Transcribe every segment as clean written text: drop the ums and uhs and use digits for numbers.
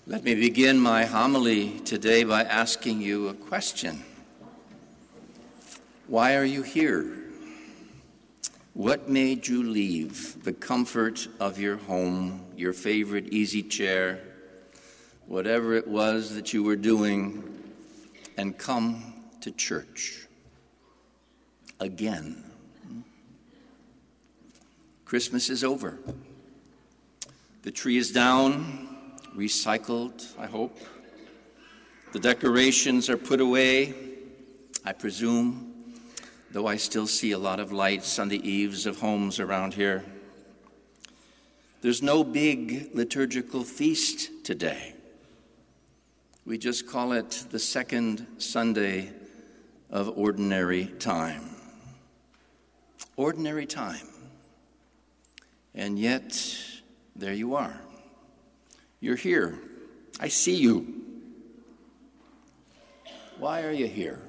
Let me begin my homily today by asking you a question. Why are you here? What made you leave the comfort of your home, your favorite easy chair, whatever it was that you were doing, and come to church again? Christmas is over. The tree is down, recycled, I hope. The decorations are put away, I presume, though I still see a lot of lights on the eaves of homes around here. There's no big liturgical feast today. We just call it the second Sunday of ordinary time. Ordinary time. And yet, there you are. You're here. I see you. Why are you here?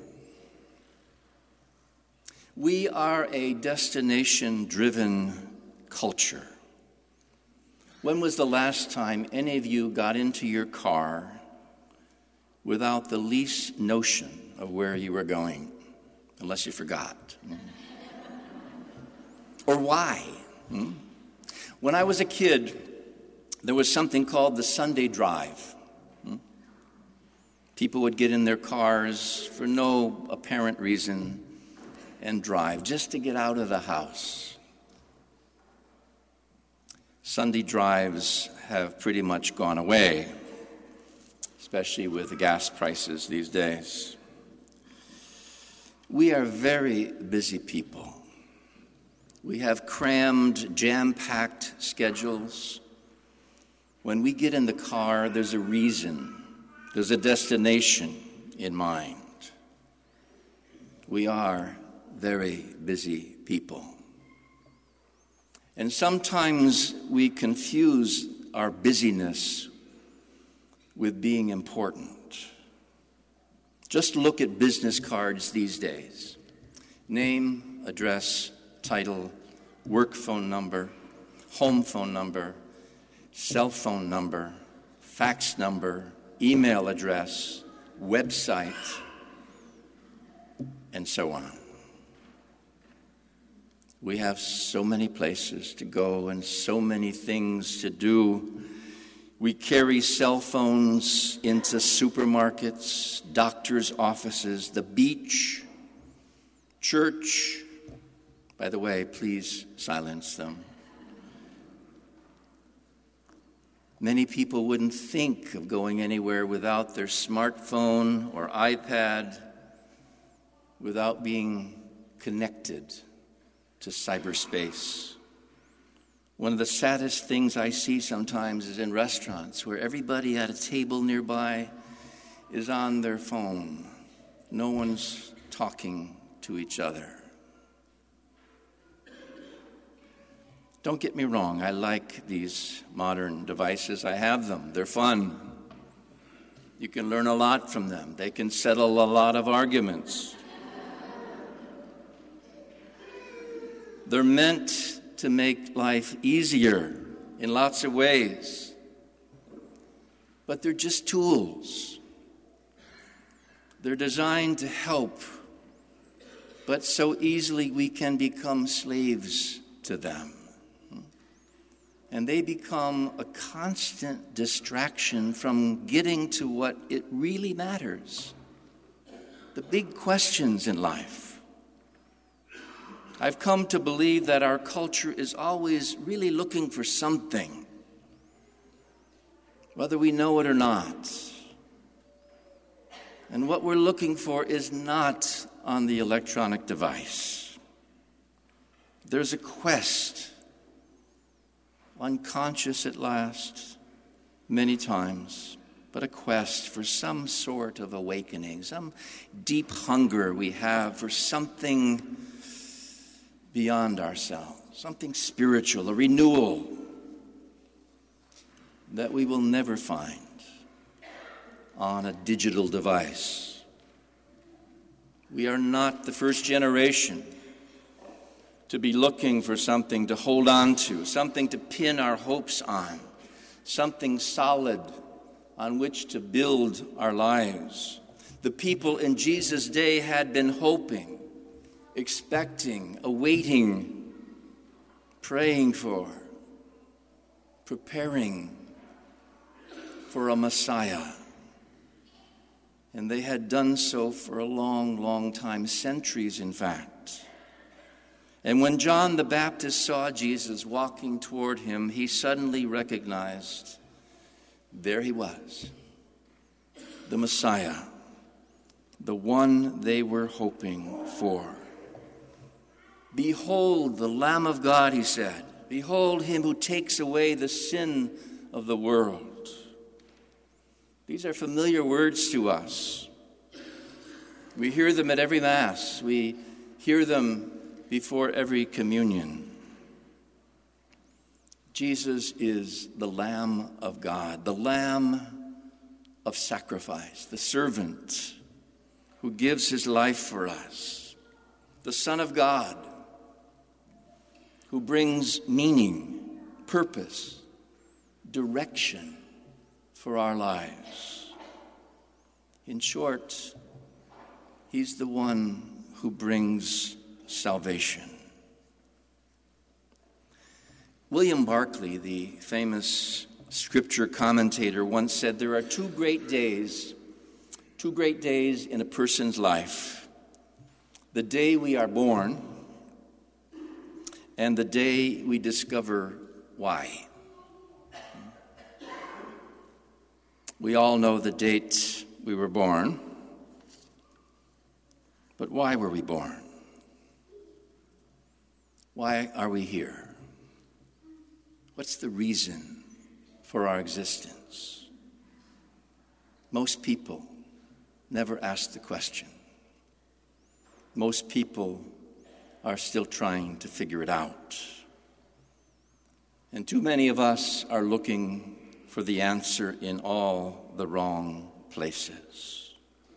We are a destination-driven culture. When was the last time any of you got into your car without the least notion of where you were going? Unless you forgot. Or why? When I was a kid, there was something called the Sunday drive. People would get in their cars for no apparent reason and drive just to get out of the house. Sunday drives have pretty much gone away, especially with the gas prices these days. We are very busy people. We have crammed, jam-packed schedules. When we get in the car, there's a reason, there's a destination in mind. We are very busy people. And sometimes we confuse our busyness with being important. Just look at business cards these days. Name, address, title, work phone number, home phone number, cell phone number, fax number, email address, website, and so on. We have so many places to go and so many things to do. We carry cell phones into supermarkets, doctors' offices, the beach, church. By the way, please silence them. Many people wouldn't think of going anywhere without their smartphone or iPad, without being connected to cyberspace. One of the saddest things I see sometimes is in restaurants where everybody at a table nearby is on their phone. No one's talking to each other. Don't get me wrong, I like these modern devices. I have them. They're fun. You can learn a lot from them. They can settle a lot of arguments. They're meant to make life easier in lots of ways. But they're just tools. They're designed to help, but so easily we can become slaves to them. And they become a constant distraction from getting to what it really matters, the big questions in life. I've come to believe that our culture is always really looking for something, whether we know it or not. And what we're looking for is not on the electronic device. There's a quest, unconscious at last, many times, but a quest for some sort of awakening, some deep hunger we have for something beyond ourselves, something spiritual, a renewal that we will never find on a digital device. We are not the first generation to be looking for something to hold on to, something to pin our hopes on, something solid on which to build our lives. The people in Jesus' day had been hoping, expecting, awaiting, praying for, preparing for a Messiah. And they had done so for a long, long time, centuries in fact. And when John the Baptist saw Jesus walking toward him, he suddenly recognized there he was, the Messiah, the one they were hoping for. Behold the Lamb of God, he said. Behold him who takes away the sin of the world. These are familiar words to us. We hear them at every Mass. We hear them before every communion. Jesus is the Lamb of God, the Lamb of sacrifice, the servant who gives his life for us, the Son of God who brings meaning, purpose, direction for our lives. In short, he's the one who brings salvation. William Barclay, the famous scripture commentator, once said there are two great days in a person's life: the day we are born and the day we discover why. We all know the date we were born, but why were we born? Why are we here? What's the reason for our existence? Most people never ask the question. Most people are still trying to figure it out. And too many of us are looking for the answer in all the wrong places.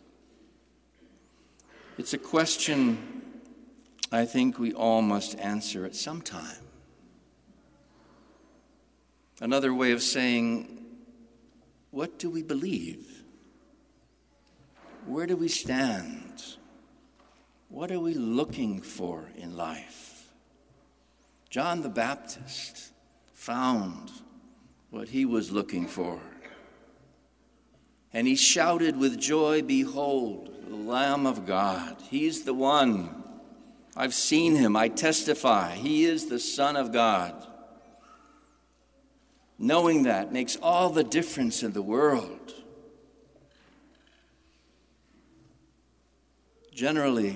It's a question I think we all must answer at some time. Another way of saying, what do we believe? Where do we stand? What are we looking for in life? John the Baptist found what he was looking for. And he shouted with joy, "Behold, the Lamb of God. He's the one. I've seen him. I testify. He is the Son of God." Knowing that makes all the difference in the world. Generally,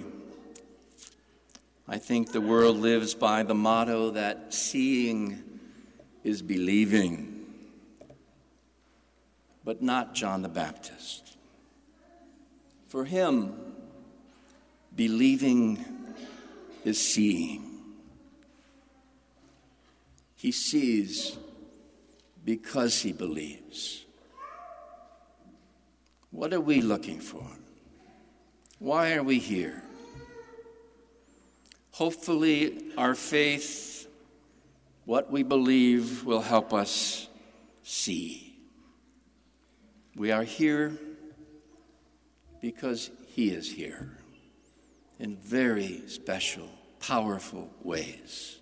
I think the world lives by the motto that seeing is believing, but not John the Baptist. For him, believing is seeing. He sees because he believes. What are we looking for? Why are we here? Hopefully, our faith, what we believe, will help us see. We are here because he is here in very special, powerful ways.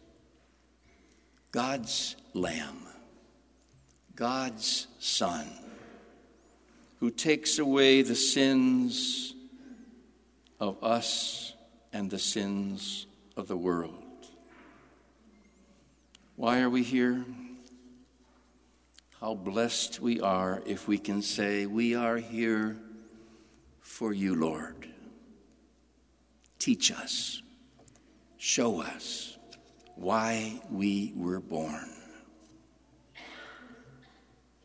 God's Lamb, God's Son, who takes away the sins of us and the sins of the world. Why are we here? How blessed we are if we can say, we are here for you, Lord. Teach us, show us why we were born.